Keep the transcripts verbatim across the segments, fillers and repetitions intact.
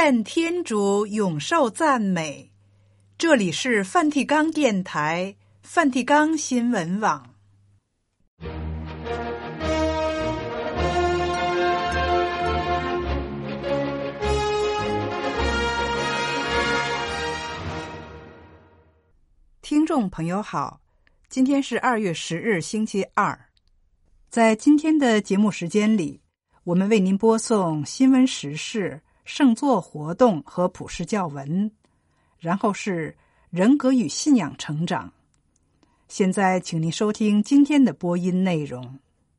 愿天主永受赞美。这里是梵蒂冈电台、梵蒂冈新闻网。听众朋友好，今天是二月十日，星期二。在今天的节目时间里，我们为您播送新闻时事、圣座活动和普世教文，然后是人格与信仰成长。现在请您收听今天的播音内容。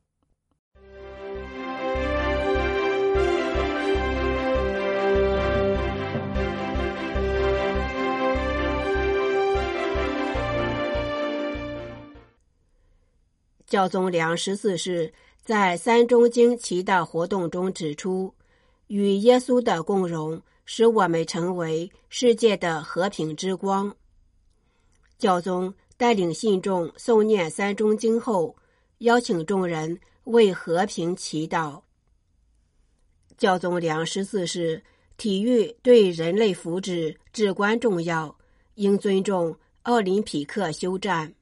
教宗良十四世在三中经祈祷活动中指出，与耶稣的共融使我们成为世界的和平之光。教宗带领信众诵念三中经后，邀请众人为和平祈祷。教宗良十四世体育对人类福祉至关重要，应尊重奥林匹克休战。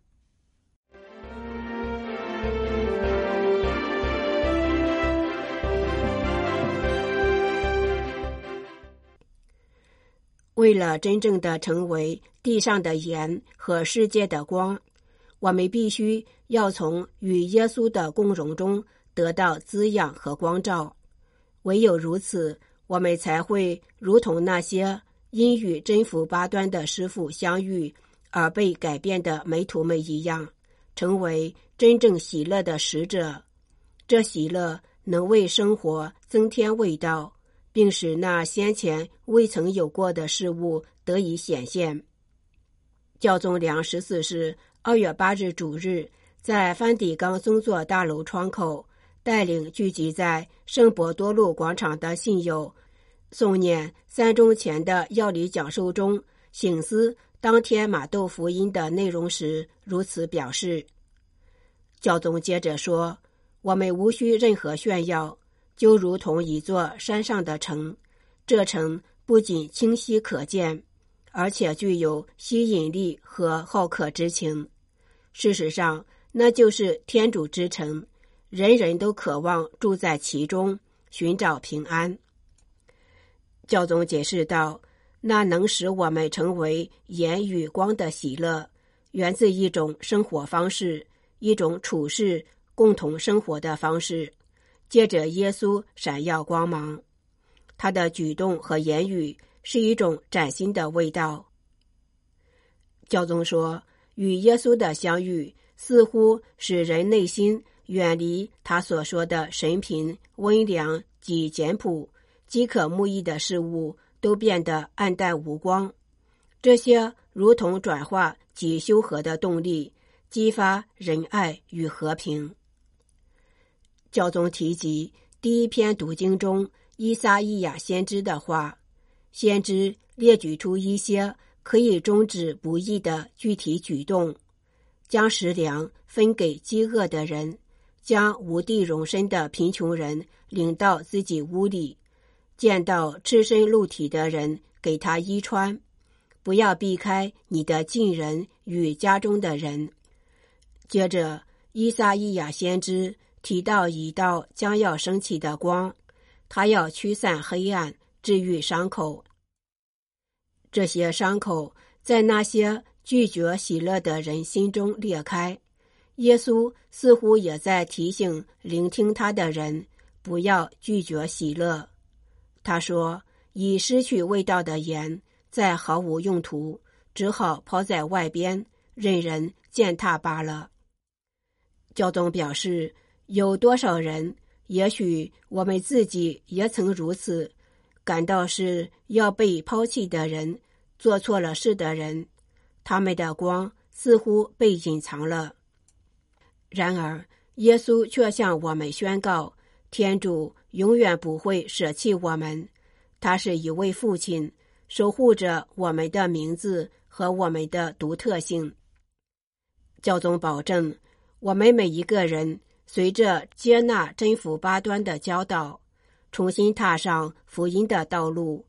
为了真正的成为地上的盐和世界的光，我们必须要从与耶稣的共融中得到滋养和光照。唯有如此，我们才会如同那些因与真福八端的师父相遇而被改变的门徒们一样，成为真正喜乐的使者。这喜乐能为生活增添味道，并使那先前未曾有过的事物得以显现。教宗良十四世二月八日主日在梵蒂冈宗座大楼窗口，带领聚集在圣伯多禄广场的信友诵念三中前的要理讲授中省思当天马窦福音的内容时，如此表示。教宗接着说，我们无需任何炫耀，就如同一座山上的城，这城不仅清晰可见，而且具有吸引力和好客之情。事实上，那就是天主之城，人人都渴望住在其中，寻找平安。教宗解释道，那能使我们成为盐与光的喜乐，源自一种生活方式，一种处事、共同生活的方式。借着耶稣闪耀光芒，他的举动和言语是一种崭新的味道。教宗说，与耶稣的相遇似乎使人内心远离他所说的神贫、温良及简朴、饥渴慕义的事物都变得暗淡无光。这些如同转化及修和的动力，激发仁爱与和平。教宗提及第一篇读经中依撒意亚先知的话，先知列举出一些可以终止不义的具体举动，将食粮分给饥饿的人，将无地容身的贫穷人领到自己屋里，见到赤身露体的人给他衣穿，不要避开你的近人与家中的人。接着依撒意亚先知提到一道将要升起的光，它要驱散黑暗，治愈伤口。这些伤口在那些拒绝喜乐的人心中裂开。耶稣似乎也在提醒聆听他的人，不要拒绝喜乐。他说，已失去味道的盐再毫无用途，只好抛在外边，任人践踏罢了。教宗表示，有多少人，也许我们自己也曾如此，感到是要被抛弃的人，做错了事的人，他们的光似乎被隐藏了。然而，耶稣却向我们宣告，天主永远不会舍弃我们，他是一位父亲，守护着我们的名字和我们的独特性。教宗保证，我们每一个人随着接纳真福八端的教导，重新踏上福音的道路，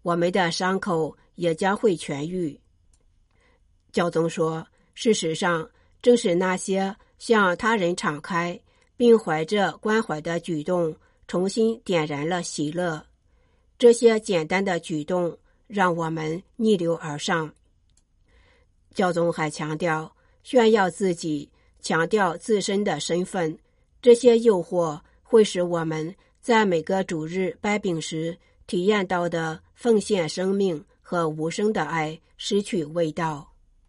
我们的伤口也将会痊愈。教宗说，事实上，正是那些向他人敞开并怀着关怀的举动，重新点燃了喜乐。这些简单的举动让我们逆流而上。教宗还强调，炫耀自己，强调自身的身份，这些诱惑会使我们在每个主日掰饼时体验到的奉献生命和无声的爱失去味道。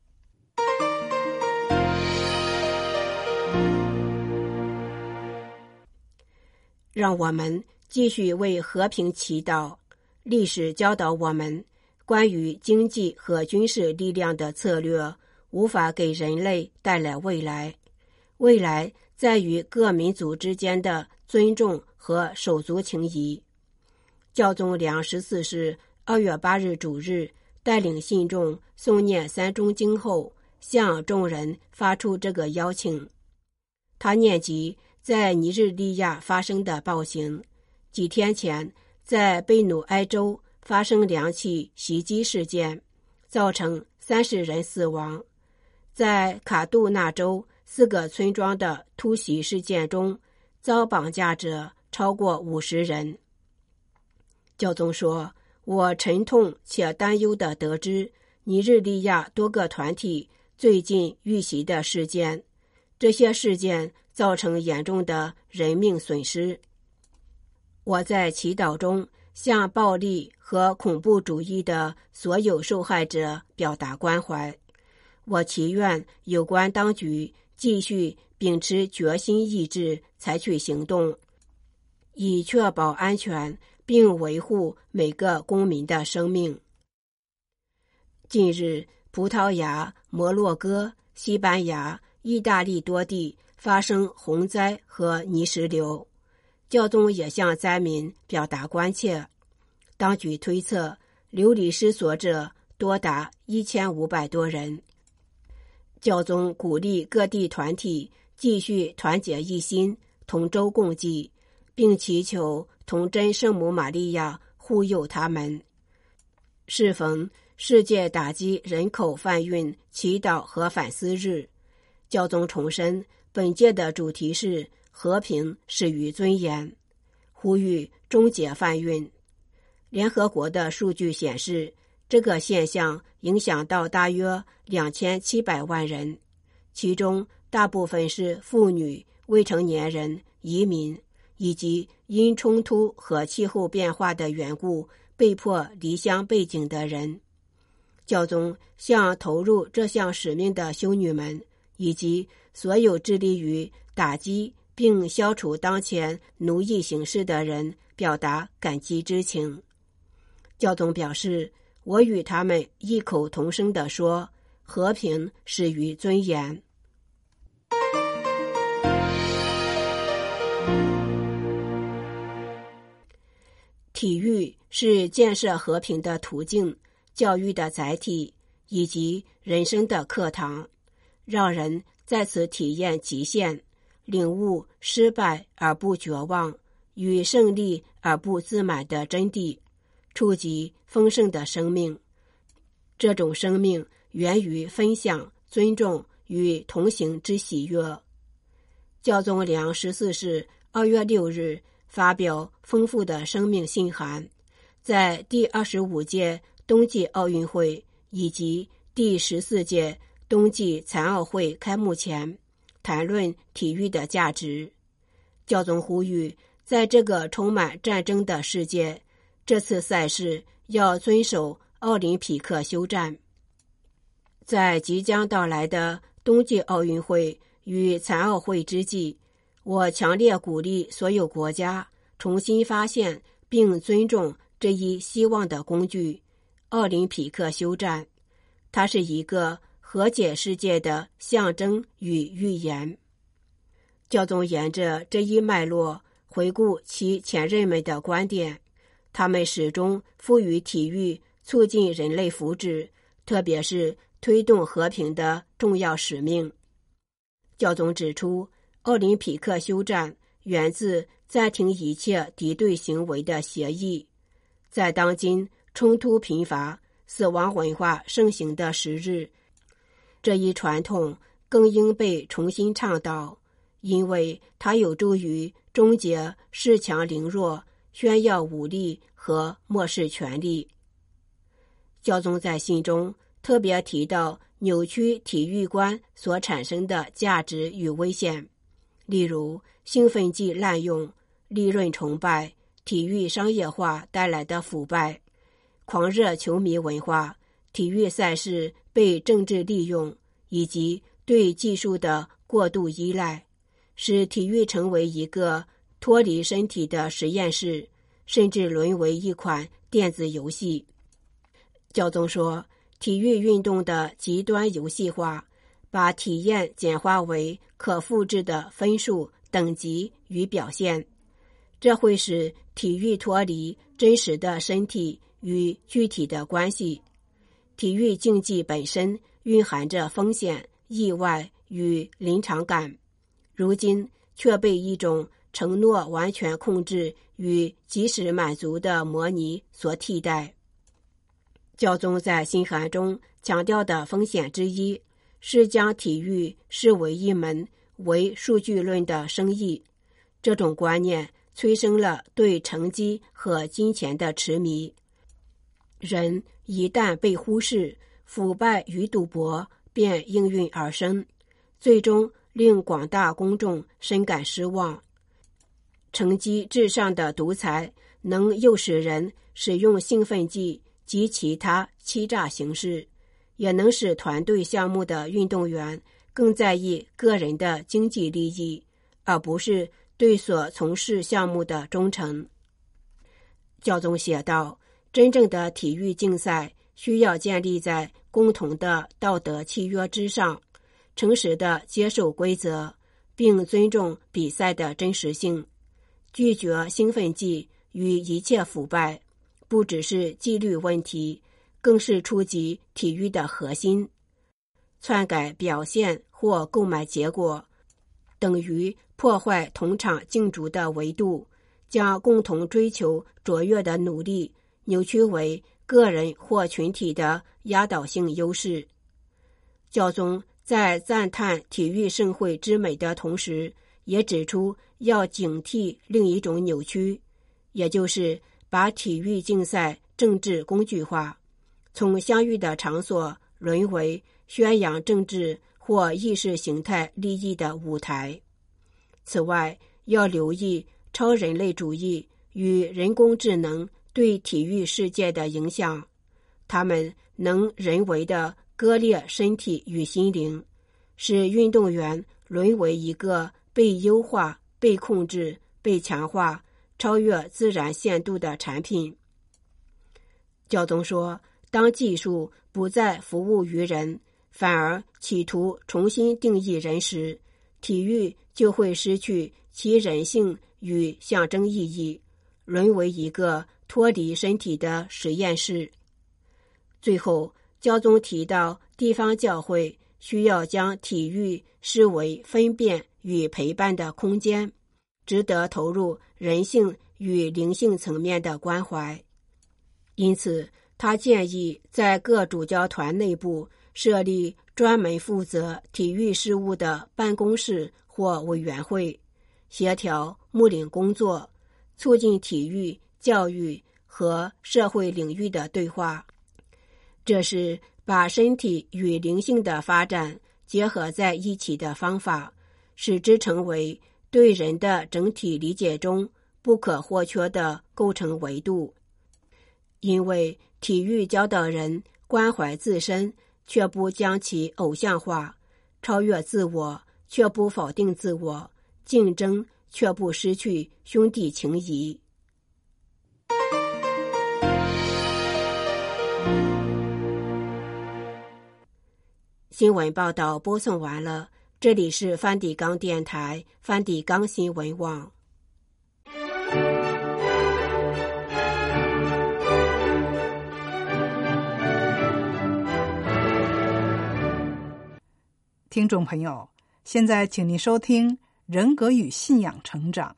让我们继续为和平祈祷。历史教导我们，关于经济和军事力量的策略无法给人类带来未来，未来在于各民族之间的尊重和手足情谊。教宗良十四世二月八日主日带领信众诵念三中经后，向众人发出这个邀请。他念及在尼日利亚发生的暴行，几天前在贝努埃州发生两起袭击事件，造成三十人死亡。在卡杜纳州四个村庄的突袭事件中，遭绑架者超过五十人。教宗说，我沉痛且担忧地得知尼日利亚多个团体最近遇袭的事件，这些事件造成严重的人命损失。我在祈祷中向暴力和恐怖主义的所有受害者表达关怀。我祈愿有关当局继续秉持决心意志采取行动，以确保安全并维护每个公民的生命。近日，葡萄牙、摩洛哥、西班牙、意大利多地发生洪灾和泥石流，教宗也向灾民表达关切。当局推测流离失所者多达一千五百多人。教宗鼓励各地团体继续团结一心，同舟共济，并祈求童真圣母玛利亚护佑他们。适逢世界打击人口贩运祈祷和反思日，教宗重申本届的主题是和平始于尊严，呼吁终结贩运。联合国的数据显示，这个现象影响到大约两千七百万人，其中大部分是妇女、未成年人、移民以及因冲突和气候变化的缘故被迫离乡背井的人。教宗向投入这项使命的修女们以及所有致力于打击并消除当前奴役形式的人表达感激之情。教宗表示，我与他们异口同声地说，和平始于尊严。体育是建设和平的途径，教育的载体，以及人生的课堂，让人在此体验极限，领悟失败而不绝望，与胜利而不自满的真谛，触及丰盛的生命。这种生命源于分享、尊重与同行之喜悦。教宗良十四世二月六日发表丰富的生命信函，在第二十五届冬季奥运会以及第十四届冬季残奥会开幕前，谈论体育的价值。教宗呼吁，在这个充满战争的世界，这次赛事要遵守奥林匹克休战。在即将到来的冬季奥运会与残奥会之际，我强烈鼓励所有国家重新发现并尊重这一希望的工具——奥林匹克休战。它是一个和解世界的象征与预言。教宗沿着这一脉络回顾其前任们的观点，他们始终赋予体育促进人类福祉，特别是推动和平的重要使命。教宗指出，奥林匹克休战源自暂停一切敌对行为的协议。在当今冲突贫乏、死亡文化盛行的时日，这一传统更应被重新倡导，因为它有助于终结恃强凌弱、炫耀武力和漠视权力。教宗在信中特别提到扭曲体育观所产生的价值与危险，例如兴奋剂滥用、利润崇拜、体育商业化带来的腐败、狂热球迷文化、体育赛事被政治利用，以及对技术的过度依赖，使体育成为一个脱离身体的实验室，甚至沦为一款电子游戏。教宗说，体育运动的极端游戏化，把体验简化为可复制的分数、等级与表现，这会使体育脱离真实的身体与具体的关系。体育竞技本身蕴含着风险、意外与临场感，如今却被一种承诺完全控制与即时满足的模拟所替代。教宗在信函中强调的风险之一，是将体育视为一门为数据论的生意。这种观念催生了对成绩和金钱的痴迷。人一旦被忽视，腐败与赌博便应运而生，最终令广大公众深感失望。成绩至上的独裁能诱使人使用兴奋剂及其他欺诈形式，也能使团队项目的运动员更在意个人的经济利益，而不是对所从事项目的忠诚。教宗写道，真正的体育竞赛需要建立在共同的道德契约之上，诚实地接受规则，并尊重比赛的真实性。拒绝兴奋剂与一切腐败，不只是纪律问题，更是触及体育的核心。篡改表现或购买结果，等于破坏同场竞逐的维度，将共同追求卓越的努力扭曲为个人或群体的压倒性优势。教宗在赞叹体育盛会之美的同时，也指出要警惕另一种扭曲，也就是把体育竞赛政治工具化，从相遇的场所沦为宣扬政治或意识形态利益的舞台。此外，要留意超人类主义与人工智能对体育世界的影响，它们能人为地割裂身体与心灵，使运动员沦为一个被优化、被控制、被强化、超越自然限度的产品。教宗说，当技术不再服务于人，反而企图重新定义人时，体育就会失去其人性与象征意义，沦为一个脱离身体的实验室。最后，教宗提到地方教会需要将体育视为分辨与陪伴的空间，值得投入人性与灵性层面的关怀。因此，他建议在各主教团内部设立专门负责体育事务的办公室或委员会，协调牧领工作，促进体育、教育和社会领域的对话。这是把身体与灵性的发展结合在一起的方法，使之成为对人的整体理解中不可或缺的构成维度。因为体育教导人关怀自身，却不将其偶像化；超越自我，却不否定自我；竞争，却不失去兄弟情谊。新闻报道播送完了，这里是梵蒂冈电台梵蒂冈新闻网。 听众朋友，现在请您收听人格与信仰成长。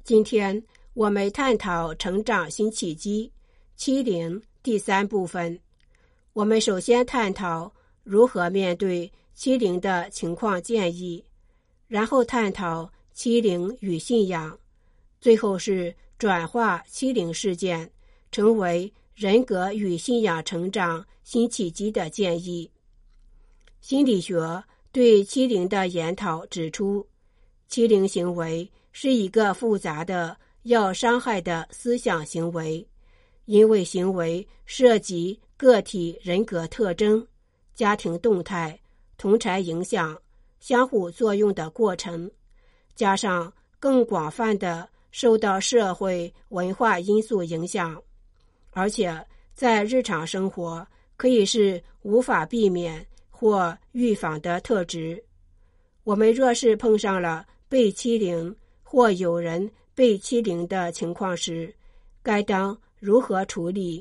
今天我们探讨成长新契机欺凌第三部分。我们首先探讨如何面对欺凌的情况建议，然后探讨欺凌与信仰，最后是转化欺凌事件成为人格与信仰成长新契机的建议。心理学对欺凌的研讨指出，欺凌行为是一个复杂的要伤害的思想行为，因为行为涉及个体人格特征、家庭动态、同侪影响、相互作用的过程，加上更广泛的受到社会文化因素影响，而且在日常生活可以是无法避免或预防的特质。我们若是碰上了被欺凌或有人被欺凌的情况时，该当如何处理？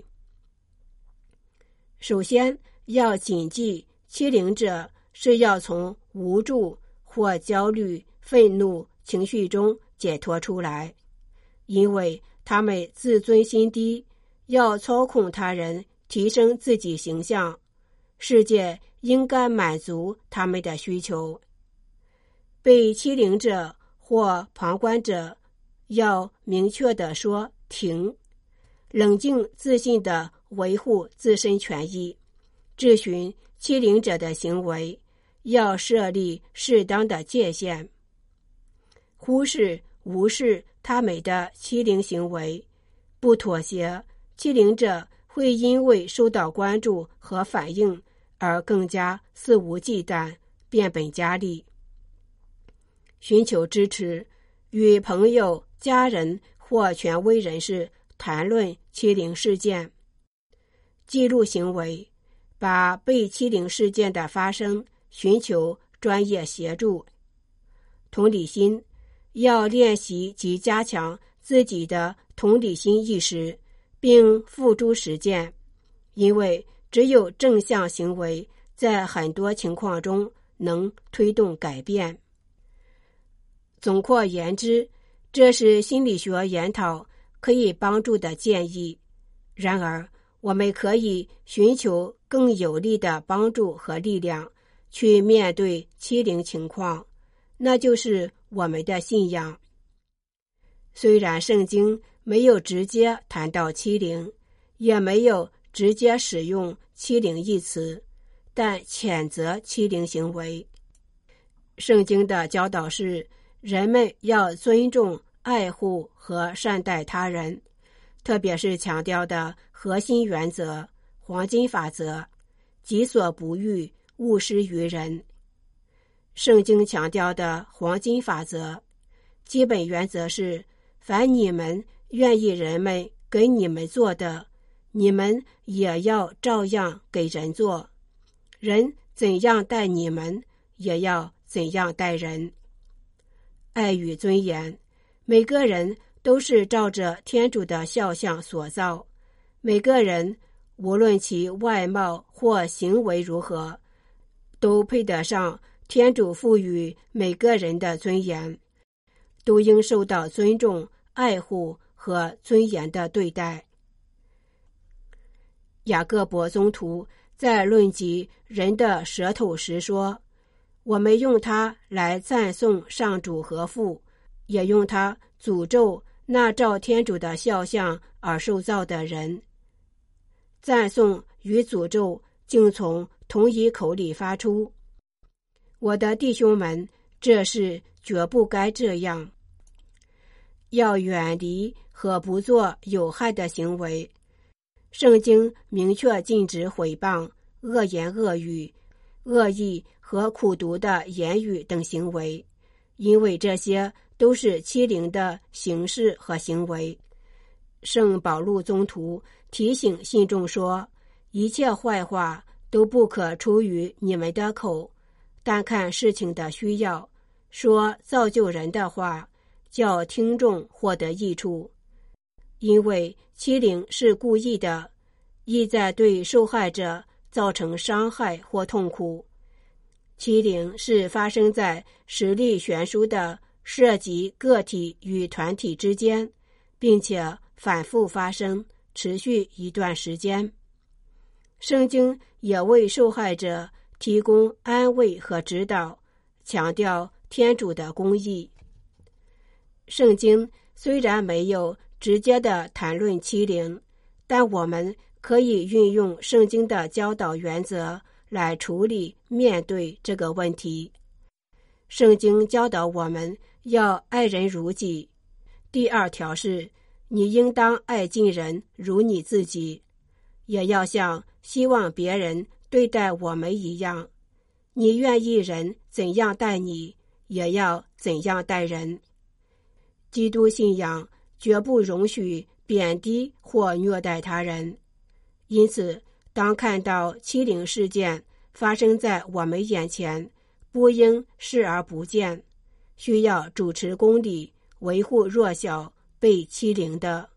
首先要谨记，欺凌者是要从无助或焦虑、愤怒情绪中解脱出来，因为他们自尊心低，要操控他人，提升自己形象，世界应该满足他们的需求。被欺凌者或旁观者要明确地说停，冷静自信地维护自身权益，质询欺凌者的行为，要设立适当的界限。忽视、无视他们的欺凌行为，不妥协，欺凌者会因为受到关注和反应而更加肆无忌惮，变本加厉。寻求支持，与朋友、家人或权威人士谈论欺凌事件，记录行为，把被欺凌事件的发生寻求专业协助。同理心，要练习及加强自己的同理心意识，并付诸实践，因为只有正向行为在很多情况中能推动改变。总括言之，这是心理学研讨可以帮助的建议。然而，我们可以寻求更有力的帮助和力量去面对欺凌情况，那就是我们的信仰。虽然圣经没有直接谈到欺凌，也没有直接使用欺凌一词，但谴责欺凌行为。圣经的教导是，人们要尊重、爱护和善待他人，特别是强调的核心原则、黄金法则，己所不欲，勿施于人。圣经强调的黄金法则，基本原则是，凡你们愿意人们给你们做的，你们也要照样给人做。人怎样待你们，也要怎样待人。爱与尊严，每个人都是照着天主的肖像所造，每个人无论其外貌或行为如何，都配得上天主赋予每个人的尊严，都应受到尊重、爱护和尊严的对待。雅各伯宗徒在论及人的舌头时说，我们用它来赞颂上主和父，也用它诅咒那照天主的肖像而受造的人。赞颂与诅咒竟从同一口里发出。我的弟兄们，这事绝不该这样。要远离和不做有害的行为。圣经明确禁止毁谤、恶言恶语、恶意和苦毒的言语等行为，因为这些都是欺凌的形式和行为。圣保禄宗徒提醒信众说，一切坏话都不可出于你们的口，但看事情的需要，说造就人的话，叫听众获得益处。因为欺凌是故意的，意在对受害者造成伤害或痛苦。欺凌是发生在实力悬殊的涉及个体与团体之间，并且反复发生，持续一段时间。圣经也为受害者提供安慰和指导，强调天主的公义。圣经虽然没有直接的谈论欺凌，但我们可以运用圣经的教导原则来处理面对这个问题。圣经教导我们要爱人如己。第二条是，你应当爱近人如你自己，也要像希望别人对待我们一样。你愿意人怎样待你，也要怎样待人。基督信仰绝不容许贬低或虐待他人，因此当看到欺凌事件发生在我们眼前，不应视而不见，需要主持公理，维护弱小被欺凌的。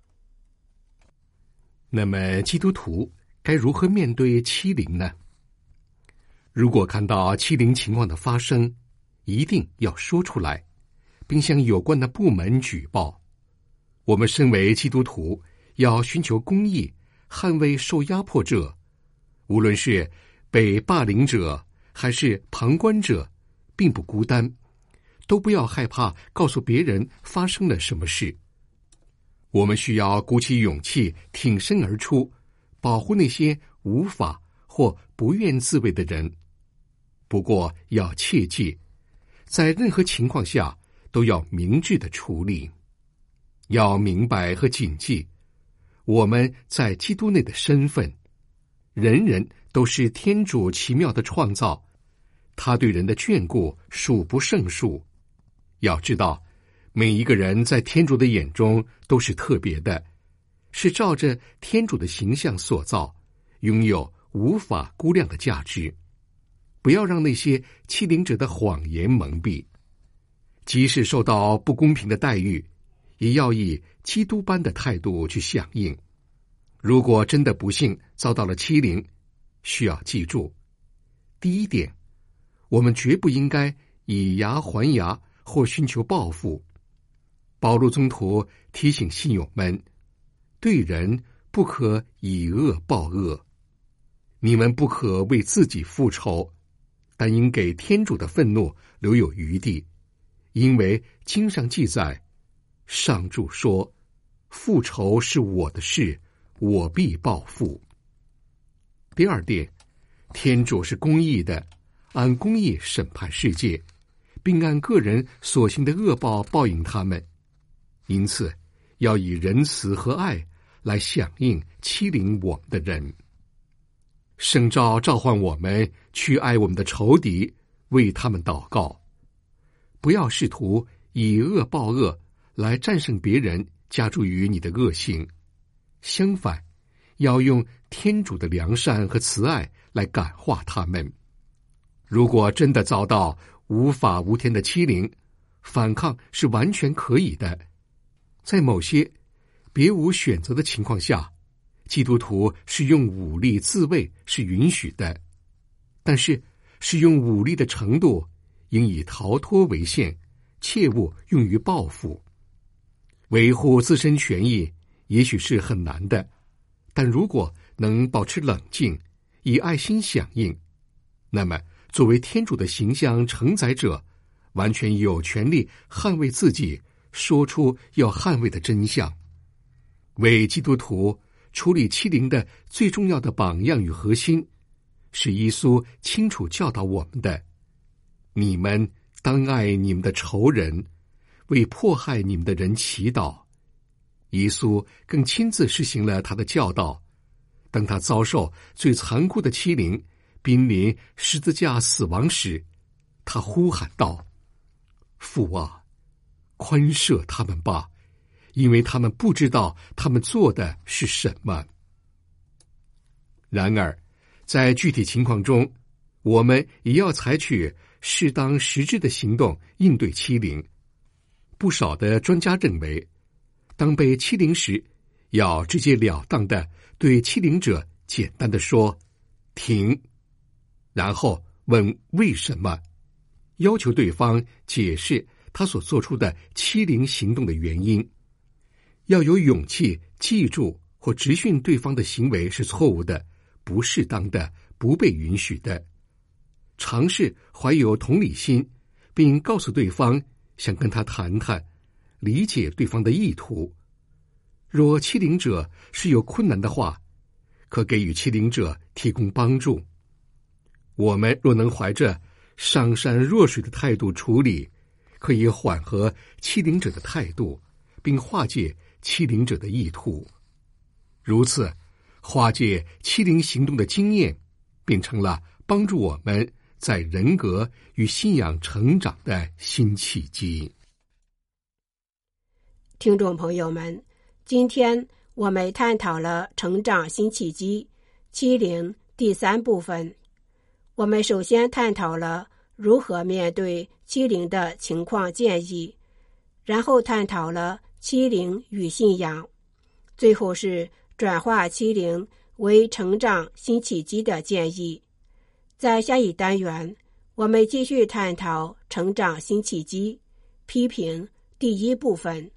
那么基督徒该如何面对欺凌呢？如果看到欺凌情况的发生，一定要说出来，并向有关的部门举报。我们身为基督徒，要寻求公义，捍卫受压迫者，无论是被霸凌者还是旁观者，并不孤单，都不要害怕告诉别人发生了什么事。我们需要鼓起勇气，挺身而出，保护那些无法或不愿自卫的人。不过要切记，在任何情况下都要明智的处理。要明白和谨记，我们在基督内的身份，人人都是天主奇妙的创造，他对人的眷顾数不胜数。要知道，每一个人在天主的眼中都是特别的，是照着天主的形象所造，拥有无法估量的价值。不要让那些欺凌者的谎言蒙蔽，即使受到不公平的待遇，也要以基督般的态度去响应。如果真的不幸遭到了欺凌，需要记住，第一点，我们绝不应该以牙还牙或寻求报复。保禄宗徒提醒信友们，对人不可以恶报恶，你们不可为自己复仇，但应给天主的愤怒留有余地，因为经上记载，上主说，复仇是我的事，我必报复。第二点，天主是公义的，按公义审判世界，并按个人所行的恶报报应他们。因此，要以仁慈和爱来响应欺凌我们的人。圣召召唤我们去爱我们的仇敌，为他们祷告。不要试图以恶报恶来战胜别人加诸于你的恶行，相反，要用天主的良善和慈爱来感化他们。如果真的遭到无法无天的欺凌，反抗是完全可以的。在某些别无选择的情况下，基督徒使用武力自卫是允许的，但是使用武力的程度应以逃脱为限，切勿用于报复。维护自身权益也许是很难的，但如果能保持冷静，以爱心响应，那么作为天主的形象承载者，完全有权利捍卫自己说出要捍卫的真相。为基督徒处理欺凌的最重要的榜样与核心，是耶稣清楚教导我们的：你们当爱你们的仇人，为迫害你们的人祈祷。耶稣更亲自实行了他的教导。当他遭受最残酷的欺凌，濒临十字架死亡时，他呼喊道：父啊，宽赦他们吧，因为他们不知道他们做的是什么。然而，在具体情况中，我们也要采取适当实质的行动应对欺凌。不少的专家认为，当被欺凌时，要直截了当的对欺凌者简单的说停，然后问为什么，要求对方解释他所做出的欺凌行动的原因。要有勇气记住或直训对方的行为是错误的、不适当的、不被允许的。尝试怀有同理心，并告诉对方想跟他谈谈，理解对方的意图。若欺凌者是有困难的话，可给予欺凌者提供帮助。我们若能怀着上善若水的态度处理，可以缓和欺凌者的态度，并化解欺凌者的意图。如此，化解欺凌行动的经验，变成了帮助我们在人格与信仰成长的新契机。 听众朋友们，今天我们探讨了成长新契机欺凌第三部分。我们首先探讨了如何面对欺凌的情况建议，然后探讨了欺凌与信仰，最后是转化欺凌为成长新契机的建议。在下一单元，我们继续探讨成长新契机批评第一部分。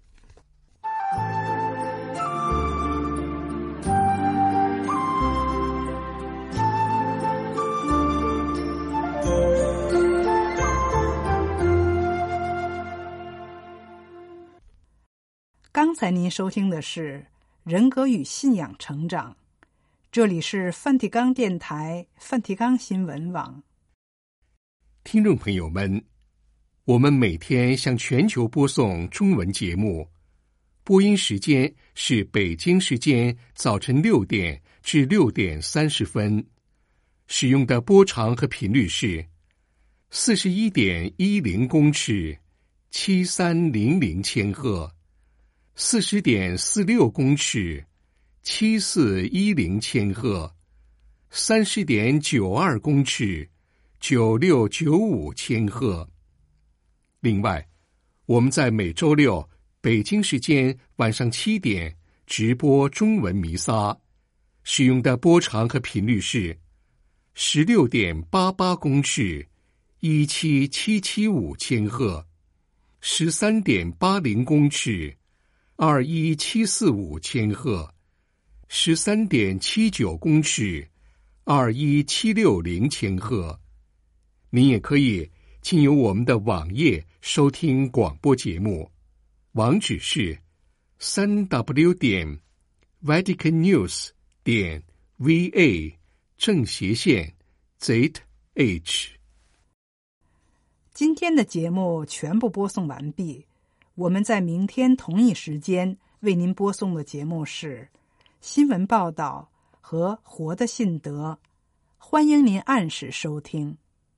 刚才您收听的是人格与信仰成长，这里是梵蒂冈电台梵蒂冈新闻网。 听众朋友们，我们每天向全球播送中文节目，播音时间是北京时间早晨六点至六点三十分，使用的波长和频率是四十一点一零公尺，七三零零千赫。四十点四六公尺，七四一零千赫，三十点九二公尺，九六九五千赫。另外，我们在每周六北京时间晚上七点直播中文弥撒，使用的波长和频率是十六点八八公尺，一七七七五千赫，十三点八零公尺。二一七四五千赫，十三点七九公尺，二一七六零千赫。您也可以经由我们的网页收听广播节目，网址是三 w 点 vatican news 点 v a 正斜线 z h。 今天的节目全部播送完毕。我们在明天同一时间为您播送的节目是新闻报道和活的信德，欢迎您按时收听。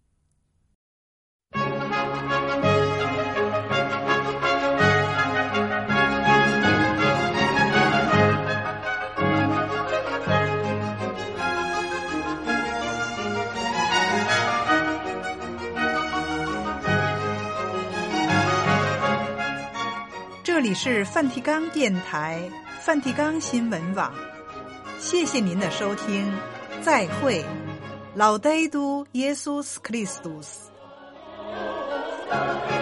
这里是梵蒂冈电台梵蒂冈新闻网，谢谢您的收听，再会。Laudetur Jesus Christus。